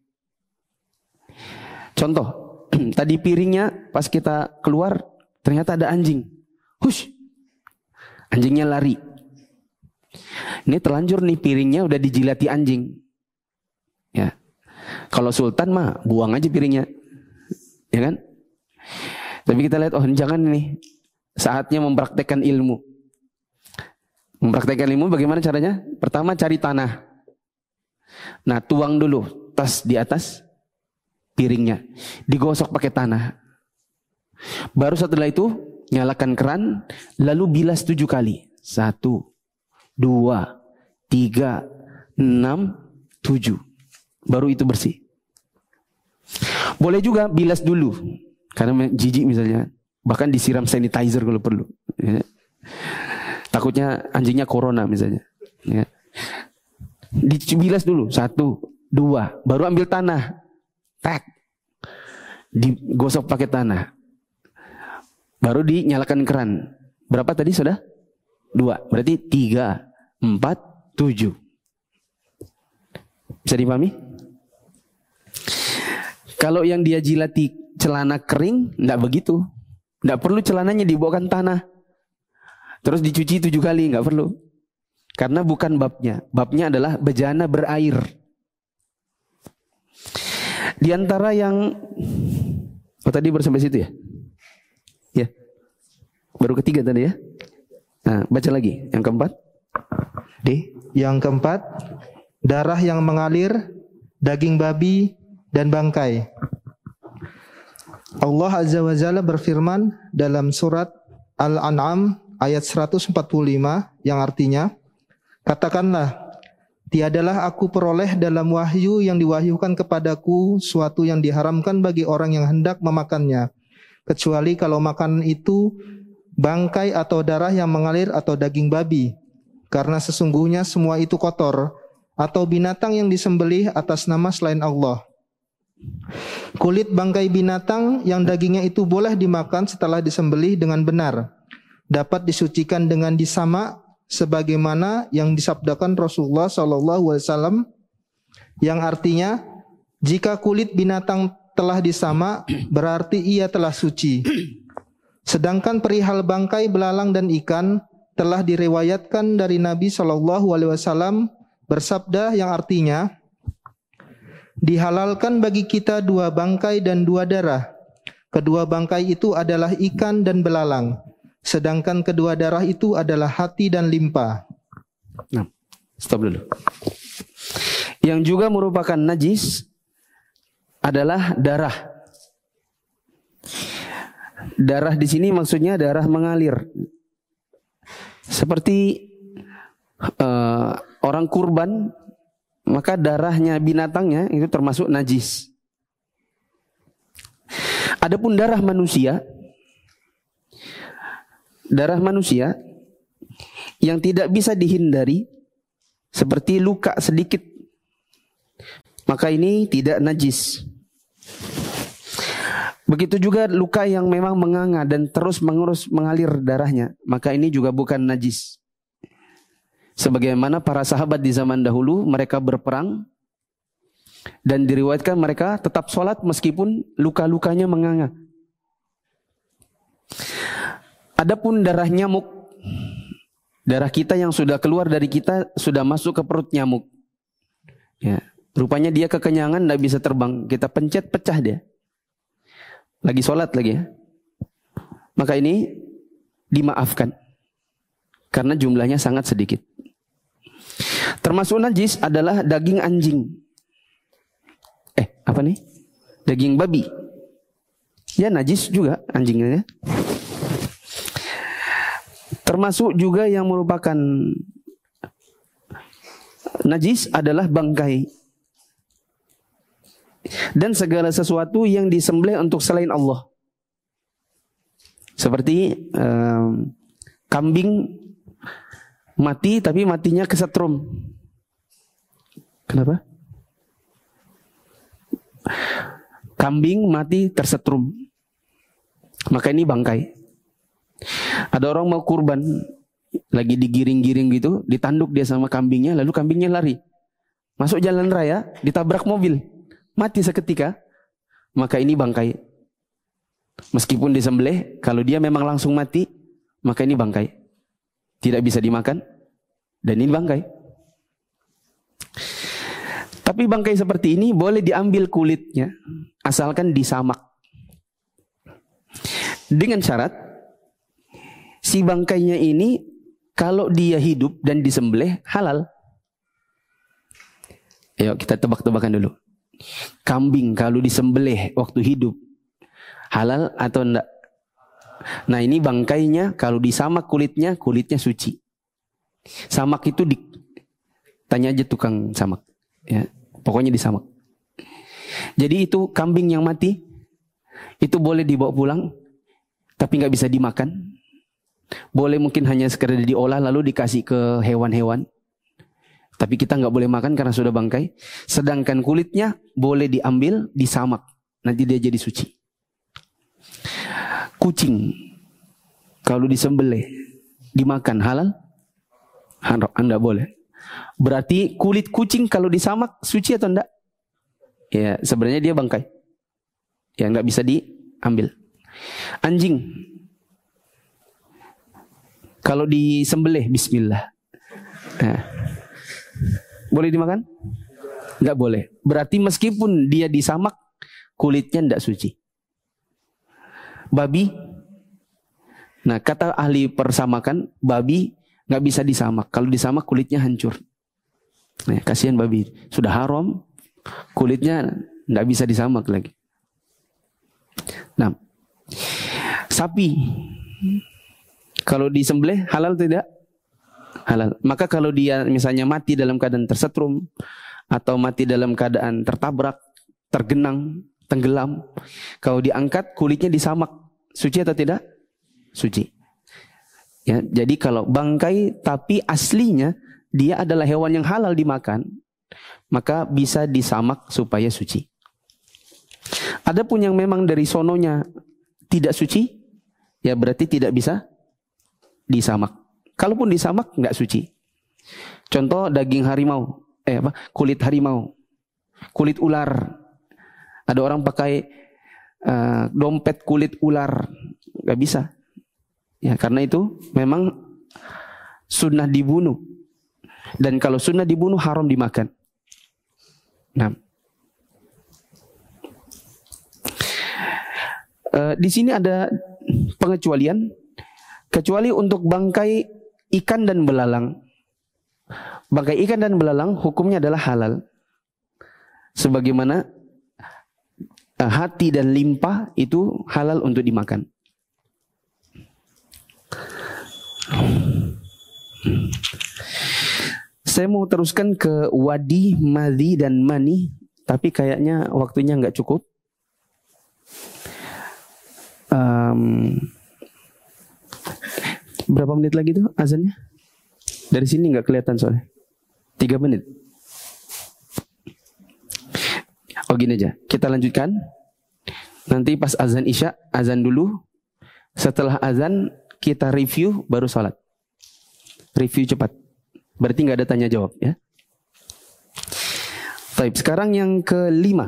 Contoh, tadi piringnya pas kita keluar, ternyata ada anjing. Hush, anjingnya lari. Ini terlanjur nih piringnya udah dijilati anjing. Ya, kalau sultan mah buang aja piringnya, ya kan? Tapi kita lihat, oh jangan nih. Saatnya mempraktekkan ilmu. Mempraktekkan ilmu bagaimana caranya? Pertama cari tanah. Nah tuang dulu tas di atas piringnya. Digosok pakai tanah. Baru setelah itu nyalakan keran. Lalu bilas tujuh kali. Satu, dua, tiga, enam, tujuh. Baru itu bersih. Boleh juga bilas dulu. Karena jijik misalnya. Bahkan disiram sanitizer kalau perlu. Ya. Takutnya anjingnya corona misalnya. Ya. Dibilas dulu. Satu, dua. Baru ambil tanah. Tak. Digosok pakai tanah. Baru dinyalakan keran. Berapa tadi sudah? Dua. Berarti tiga, empat, tujuh. Bisa dipahami? Kalau yang dia jilati celana kering, enggak begitu. Enggak perlu celananya dibawakan tanah. Terus dicuci tujuh kali, enggak perlu. Karena bukan babnya. Babnya adalah bejana berair. Di antara yang... Oh tadi baru sampai situ ya? Ya. Baru ketiga tadi ya? Nah, baca lagi. Yang keempat. D. Yang keempat, darah yang mengalir, daging babi, dan bangkai. Allah Azza wa Jalla berfirman dalam surat Al-An'am ayat seratus empat puluh lima yang artinya, katakanlah, tiadalah aku peroleh dalam wahyu yang diwahyukan kepadaku suatu yang diharamkan bagi orang yang hendak memakannya, kecuali kalau makanan itu bangkai atau darah yang mengalir atau daging babi, karena sesungguhnya semua itu kotor, atau binatang yang disembelih atas nama selain Allah. Kulit bangkai binatang yang dagingnya itu boleh dimakan setelah disembelih dengan benar, dapat disucikan dengan disamak, sebagaimana yang disabdakan Rasulullah shallallahu alaihi wasallam, yang artinya, jika kulit binatang telah disamak, berarti ia telah suci. Sedangkan perihal bangkai belalang dan ikan telah diriwayatkan dari Nabi shallallahu alaihi wasallam bersabda yang artinya, dihalalkan bagi kita dua bangkai dan dua darah. Kedua bangkai itu adalah ikan dan belalang, sedangkan kedua darah itu adalah hati dan limpa. Nah, stop dulu. Yang juga merupakan najis adalah darah. Darah di sini maksudnya darah mengalir. Seperti uh, orang kurban, maka darahnya binatangnya itu termasuk najis. Adapun darah manusia, darah manusia yang tidak bisa dihindari, seperti luka sedikit, maka ini tidak najis. Begitu juga luka yang memang menganga dan terus mengurus mengalir darahnya, maka ini juga bukan najis. Sebagaimana para sahabat di zaman dahulu, mereka berperang dan diriwayatkan mereka tetap sholat meskipun luka-lukanya menganga. Adapun darah nyamuk, darah kita yang sudah keluar dari kita sudah masuk ke perut nyamuk. Ya, rupanya dia kekenyangan, tidak bisa terbang. Kita pencet, pecah dia. Lagi sholat lagi ya. Maka ini dimaafkan karena jumlahnya sangat sedikit. Termasuk najis adalah daging anjing. Eh, apa nih? Daging babi. Ya najis juga anjingnya ya. Termasuk juga yang merupakan najis adalah bangkai. Dan segala sesuatu yang disembelih untuk selain Allah. Seperti um, kambing mati tapi matinya kesetrum. Kenapa? Kambing mati tersetrum. Maka ini bangkai. Ada orang mau kurban, lagi digiring-giring gitu, ditanduk dia sama kambingnya, lalu kambingnya lari. Masuk jalan raya, ditabrak mobil, mati seketika. Maka ini bangkai. Meskipun disembelih, kalau dia memang langsung mati, maka ini bangkai. Tidak bisa dimakan, dan ini bangkai. Tapi bangkai seperti ini boleh diambil kulitnya, asalkan disamak. Dengan syarat, si bangkainya ini kalau dia hidup dan disembelih halal. Ayo kita tebak-tebakan dulu. Kambing kalau disembelih waktu hidup halal atau enggak? Nah ini bangkainya kalau disamak kulitnya, kulitnya suci. Samak itu di, tanya aja tukang samak, ya, pokoknya disamak. Jadi itu kambing yang mati, itu boleh dibawa pulang, tapi nggak bisa dimakan. Boleh mungkin hanya sekedar diolah lalu dikasih ke hewan-hewan. Tapi kita nggak boleh makan karena sudah bangkai. Sedangkan kulitnya boleh diambil, disamak. Nanti dia jadi suci. Kucing, kalau disembelih, dimakan halal? Anda boleh. Berarti kulit kucing kalau disamak suci atau enggak? Ya, sebenarnya dia bangkai. Ya, enggak bisa diambil. Anjing, kalau disembelih, bismillah. Nah, boleh dimakan? Enggak boleh. Berarti meskipun dia disamak, kulitnya enggak suci. Babi, nah kata ahli persamakan, babi nggak bisa disamak. Kalau disamak kulitnya hancur. Nah, kasihan babi, sudah haram, kulitnya nggak bisa disamak lagi. Nah, sapi, kalau disembelih halal tidak? Halal. Maka kalau dia misalnya mati dalam keadaan tersetrum atau mati dalam keadaan tertabrak, tergenang, tenggelam, kalau diangkat kulitnya disamak, suci atau tidak? Suci. Ya, jadi kalau bangkai tapi aslinya dia adalah hewan yang halal dimakan, maka bisa disamak supaya suci. Adapun yang memang dari sononya tidak suci, ya berarti tidak bisa disamak. Kalaupun disamak nggak suci. Contoh daging harimau, eh apa? Kulit harimau, kulit ular. Ada orang pakai uh, dompet kulit ular, nggak bisa. Ya, karena itu memang sunnah dibunuh. Dan kalau sunnah dibunuh haram dimakan. Nah, uh, di sini ada pengecualian, kecuali untuk bangkai ikan dan belalang. Bangkai ikan dan belalang hukumnya adalah halal. Sebagaimana uh, hati dan limpa itu halal untuk dimakan. Saya mau teruskan ke wadi, madhi, dan mani, tapi kayaknya waktunya nggak cukup. Um, berapa menit lagi tuh azannya? Dari sini nggak kelihatan soalnya. Tiga menit. Oh gini aja, kita lanjutkan. Nanti pas azan isya, azan dulu. Setelah azan kita review baru sholat. Review cepat. Berarti nggak ada tanya jawab ya. Baik, sekarang yang kelima.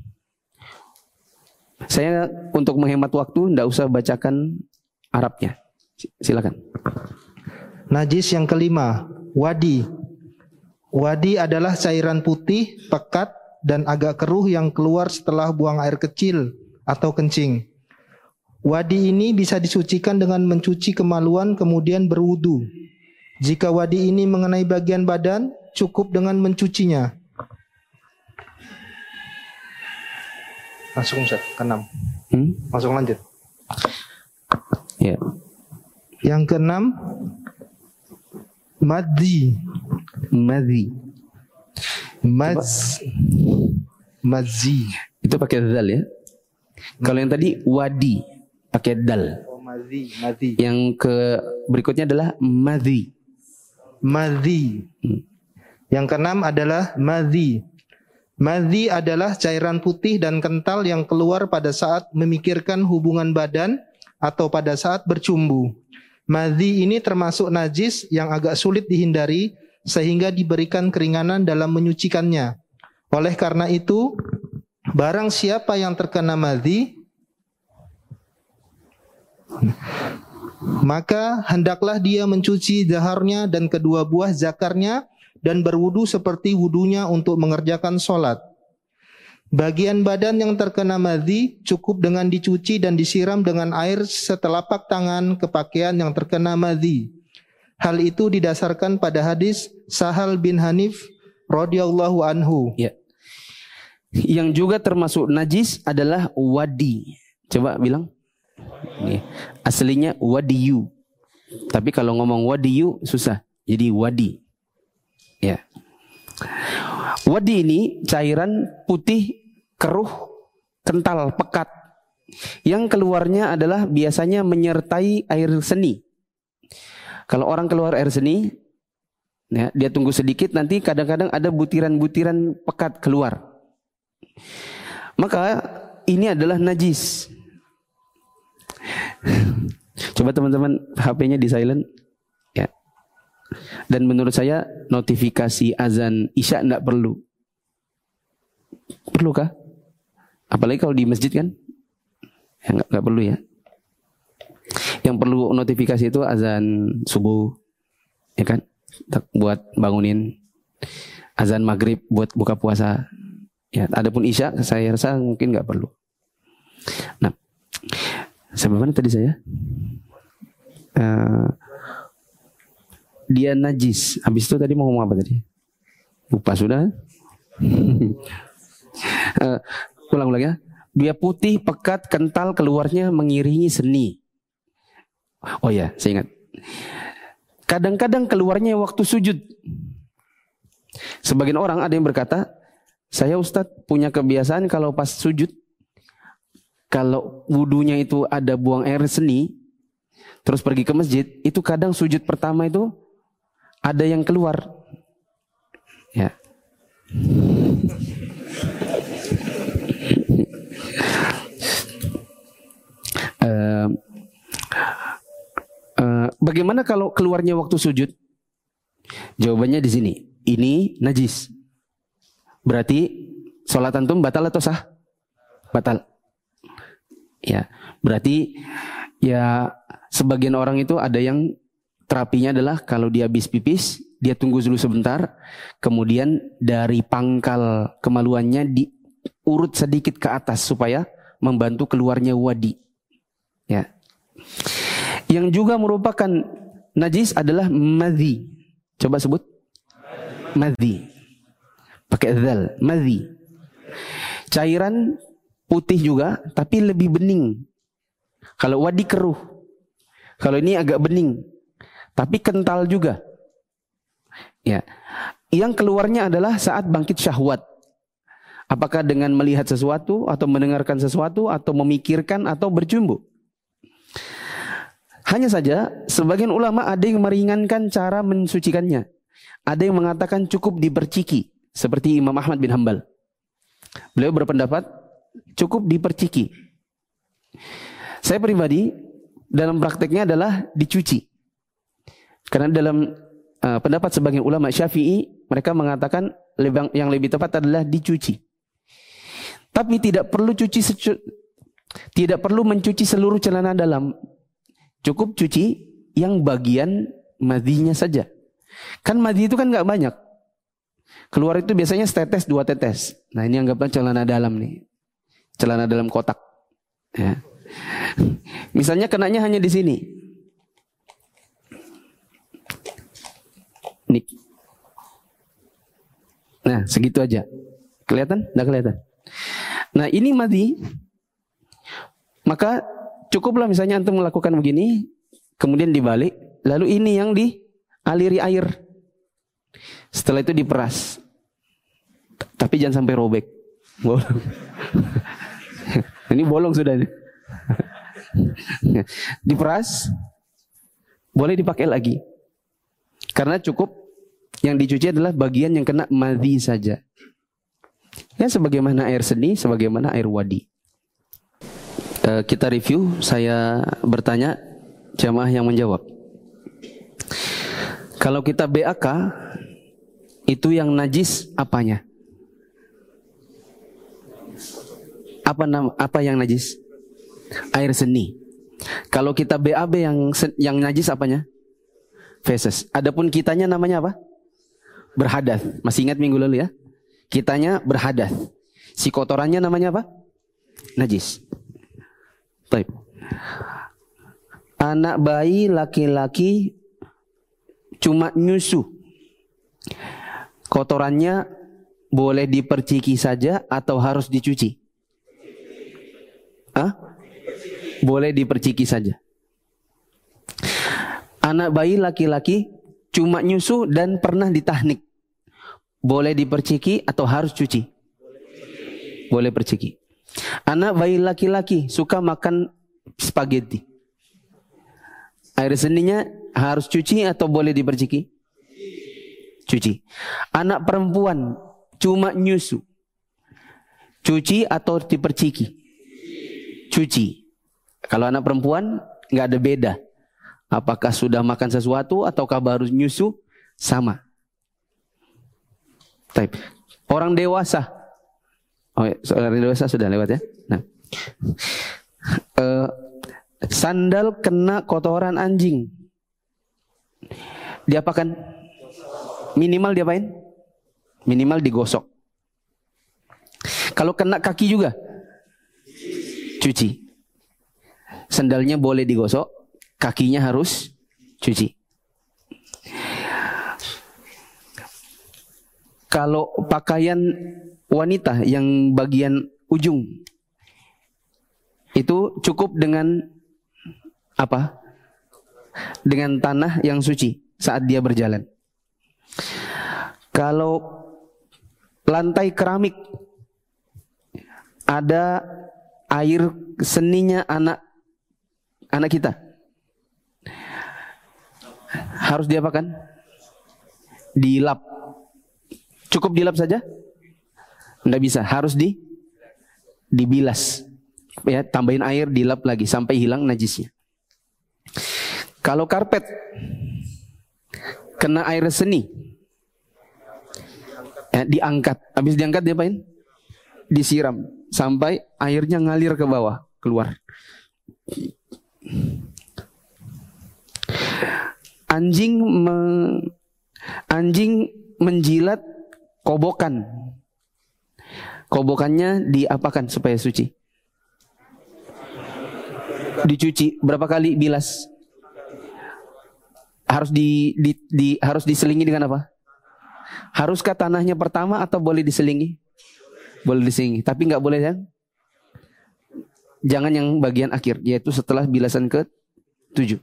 Saya untuk menghemat waktu nggak usah bacakan Arabnya. Silakan. Najis yang kelima, wadi. Wadi adalah cairan putih, pekat, dan agak keruh yang keluar setelah buang air kecil atau kencing. Wadi ini bisa disucikan dengan mencuci kemaluan kemudian berwudu. Jika wadi ini mengenai bagian badan, cukup dengan mencucinya. Langsung Ustaz, keenam. Hmm? Langsung lanjut. Ya. Yang keenam, madhi. Madhi. Maz. Mazi. Itu pakai dal ya. Kalau yang tadi wadi pakai dal. Oh, madhi, madhi. Yang ke berikutnya adalah madhi. Madhi. Hmm. Yang keenam adalah madhi. Madhi adalah cairan putih dan kental yang keluar pada saat memikirkan hubungan badan atau pada saat bercumbu. Madhi ini termasuk najis yang agak sulit dihindari sehingga diberikan keringanan dalam menyucikannya. Oleh karena itu, barang siapa yang terkena madhi, maka hendaklah dia mencuci zaharnya dan kedua buah zakarnya dan berwudu seperti wudunya untuk mengerjakan sholat. Bagian badan yang terkena madhi cukup dengan dicuci dan disiram dengan air setelapak tangan ke pakaian yang terkena madhi. Hal itu didasarkan pada hadis Sahal bin Hanif radhiyallahu anhu. Ya. Yang juga termasuk najis adalah wadi. Coba bilang. Nih. Aslinya wadiyu. Tapi kalau ngomong wadiyu susah. Jadi wadi. Ya. Wadi ini cairan putih, keruh, kental, pekat. Yang keluarnya adalah biasanya menyertai air seni. Kalau orang keluar air seni, ya, dia tunggu sedikit, nanti kadang-kadang ada butiran-butiran pekat keluar. Maka ini adalah najis. Coba teman-teman H P-nya di silent. Ya. Dan menurut saya notifikasi azan Isya enggak perlu. Perlukah? Apalagi kalau di masjid kan? Ya enggak, enggak perlu ya. Yang perlu notifikasi itu azan subuh, ya kan? Buat bangunin. Azan maghrib buat buka puasa. Ya, adapun Isya saya rasa mungkin enggak perlu. Nah, sampai mana tadi saya? Uh, dia najis. Habis itu tadi mau ngomong apa tadi? Lupa sudah. uh, Ulang-ulang ya. Dia putih, pekat, kental, keluarnya mengiringi seni. Oh ya, saya ingat. Kadang-kadang keluarnya waktu sujud. Sebagian orang ada yang berkata, saya Ustadz punya kebiasaan kalau pas sujud, kalau wudunya itu ada buang air seni, terus pergi ke masjid, itu kadang sujud pertama itu ada yang keluar. Ya. uh, uh, bagaimana kalau keluarnya waktu sujud? Jawabannya di sini. Ini najis. Berarti sholat antum batal atau sah? Batal. Ya, berarti ya sebagian orang itu ada yang terapinya adalah kalau dia habis pipis, dia tunggu dulu sebentar, kemudian dari pangkal kemaluannya diurut sedikit ke atas supaya membantu keluarnya wadi. Ya. Yang juga merupakan najis adalah madhi. Coba sebut. Madhi. Pakai dzal, madhi. Cairan putih juga, tapi lebih bening. Kalau wadi keruh. Kalau ini agak bening, tapi kental juga. Ya. Yang keluarnya adalah saat bangkit syahwat. Apakah dengan melihat sesuatu, atau mendengarkan sesuatu, atau memikirkan, atau bercumbu. Hanya saja, sebagian ulama ada yang meringankan cara mensucikannya. Ada yang mengatakan cukup diperciki. Seperti Imam Ahmad bin Hanbal. Beliau berpendapat cukup diperciki. Saya pribadi dalam prakteknya adalah dicuci. Karena dalam uh, pendapat sebagian ulama Syafi'i, mereka mengatakan lebang, yang lebih tepat adalah dicuci. Tapi tidak perlu cuci tidak perlu mencuci seluruh celana dalam. Cukup cuci yang bagian madhinya saja. Kan madhi itu kan nggak banyak. Keluar itu biasanya setetes dua tetes. Nah ini anggaplah celana dalam nih. Celana dalam kotak. Ya. Misalnya kenanya hanya di sini. Nih. Nah segitu aja. Kelihatan? Nggak kelihatan? Nah ini madhi. Maka cukuplah misalnya antum melakukan begini. Kemudian dibalik. Lalu ini yang dialiri air. Setelah itu diperas. Tapi jangan sampai robek. Bolong. Ini bolong sudah. Diperas. Boleh dipakai lagi. Karena cukup yang dicuci adalah bagian yang kena madhi saja. Ya sebagaimana air seni, sebagaimana air wadi. Uh, kita review, saya bertanya, jamaah yang menjawab. Kalau kita B A K, itu yang najis apanya? Apa nama, apa yang najis? Air seni. Kalau kita B A B yang yang najis apanya? Feses. Adapun kitanya namanya apa? Berhadas. Masih ingat minggu lalu ya? Kitanya berhadas. Si kotorannya namanya apa? Najis. Baik. Anak bayi laki-laki cuma nyusu. Kotorannya boleh diperciki saja atau harus dicuci? Hah? Boleh diperciki saja. Anak bayi laki-laki cuma nyusu dan pernah ditahnik, boleh diperciki atau harus cuci? Boleh perciki. Anak bayi laki-laki suka makan spaghetti, air seninya harus cuci atau boleh diperciki? Cuci. Anak perempuan cuma nyusu, cuci atau diperciki? Cuci. Kalau anak perempuan nggak ada beda. Apakah sudah makan sesuatu ataukah baru nyusu, sama. Type. Orang dewasa, oh, orang dewasa sudah lewat ya. Nah, uh, sandal kena kotoran anjing, diapakan? Minimal diapain? Minimal digosok. Kalau kena kaki juga, cuci. Sandalnya boleh digosok, kakinya harus cuci. Kalau pakaian wanita yang bagian ujung itu cukup dengan apa? Dengan tanah yang suci saat dia berjalan. Kalau lantai keramik ada air seninya anak anak kita, harus diapakan? Dilap. Cukup dilap saja? Tidak bisa, harus di dibilas. Ya, tambahin air, dilap lagi sampai hilang najisnya. Kalau karpet kena air seni, ya, diangkat. Habis diangkat diapain? Disiram sampai airnya ngalir ke bawah, keluar. Anjing me, anjing menjilat kobokan. Kobokannya diapakan supaya suci? Dicuci. Berapa kali bilas? Harus di, di, di harus diselingi dengan apa? Haruskah tanahnya pertama atau boleh diselingi? Boleh diselingi, tapi nggak boleh ya. Jangan yang bagian akhir, yaitu setelah bilasan ke tujuh.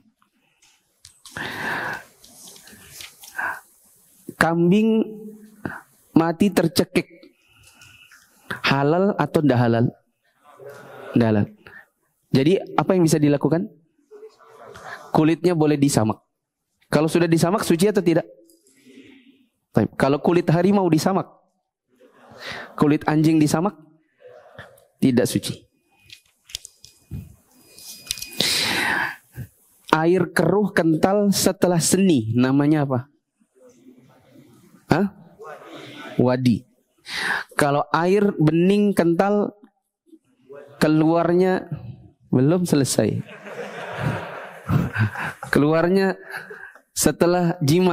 Kambing mati tercekik, halal atau tidak halal? Tidak halal. Jadi apa yang bisa dilakukan? Kulitnya boleh disamak. Kalau sudah disamak suci atau tidak? Kalau kulit harimau disamak, kulit anjing disamak, tidak suci. Air keruh kental setelah seni, namanya apa? Hah? Wadi. Kalau air bening kental keluarnya belum selesai, keluarnya setelah jima.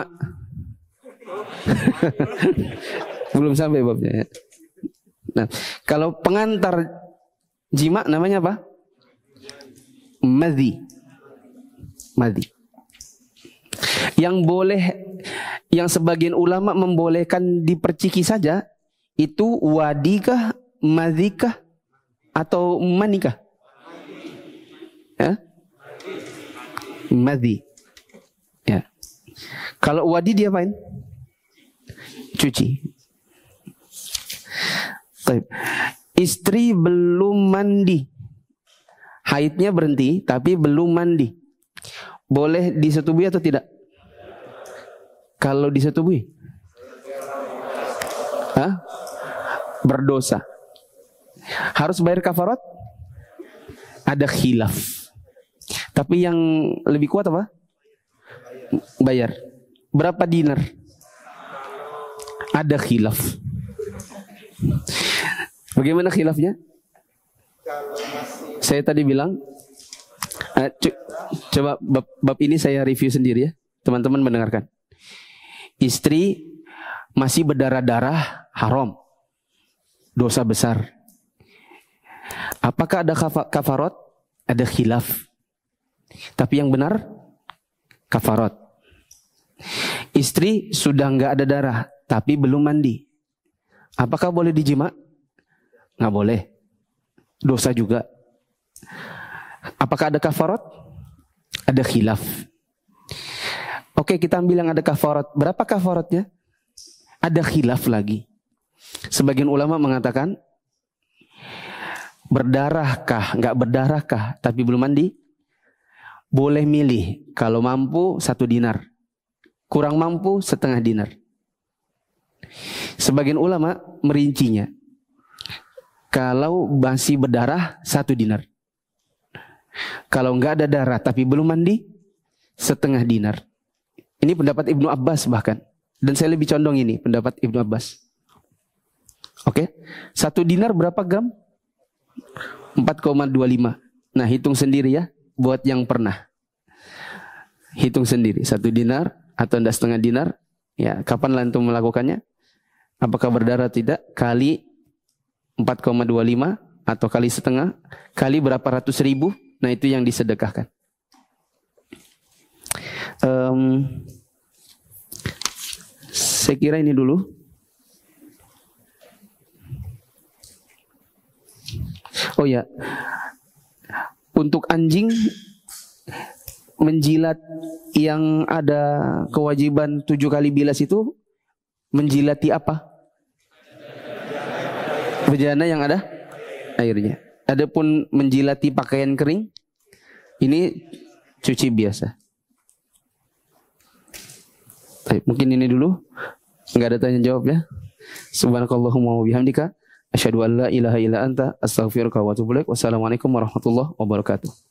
Belum sampai babnya ya. Nah, kalau pengantar jima namanya apa? Madhi. Madhi. Yang boleh, yang sebagian ulama membolehkan diperciki saja, itu wadikah, madhikah, atau manikah? Ya? Madhi. Ya. Kalau wadi diapain? Cuci. Istri belum mandi, haidnya berhenti tapi belum mandi, boleh disetubui atau tidak? Kalau disetubui, hah? Berdosa. Harus bayar kafarat? Ada khilaf. Tapi yang lebih kuat apa? Bayar. Berapa dinar? Ada khilaf. Bagaimana khilafnya? Saya tadi bilang, uh, co- coba bab, bab ini saya review sendiri ya, teman-teman mendengarkan. Istri masih berdarah-darah, haram, dosa besar. Apakah ada kafarat? Ada khilaf. Tapi yang benar kafarat. Istri sudah nggak ada darah, tapi belum mandi. Apakah boleh dijima? Nggak boleh. Dosa juga. Apakah ada kafarat? Ada khilaf. Oke, kita ambil yang ada kafarat. Berapa kafaratnya? Ada khilaf lagi. Sebagian ulama mengatakan berdarahkah, nggak berdarahkah, tapi belum mandi, boleh milih. Kalau mampu satu dinar, kurang mampu setengah dinar. Sebagian ulama merincinya. Kalau masih berdarah satu dinar. Kalau nggak ada darah tapi belum mandi, setengah dinar. Ini pendapat Ibnu Abbas bahkan. Dan saya lebih condong ini pendapat Ibnu Abbas. Oke, satu dinar berapa gram? empat koma dua lima. Nah, hitung sendiri ya, buat yang pernah. Hitung sendiri, satu dinar atau anda setengah dinar. Ya, kapan lantum melakukannya? Apakah berdarah tidak? Kali empat koma dua lima atau kali setengah, kali berapa ratus ribu. Nah, itu yang disedekahkan. Um, saya kira ini dulu. Oh ya, untuk anjing menjilat yang ada kewajiban tujuh kali bilas itu menjilati apa? Bejana yang ada airnya. Adapun menjilati pakaian kering, ini cuci biasa. Baik, mungkin ini dulu. Enggak ada tanya jawab ya. Subhanakallahumma wa bihamdika asyhadu an la ilaha illa anta astaghfiruka wa atubu ilaik. Wassalamualaikum warahmatullahi wabarakatuh.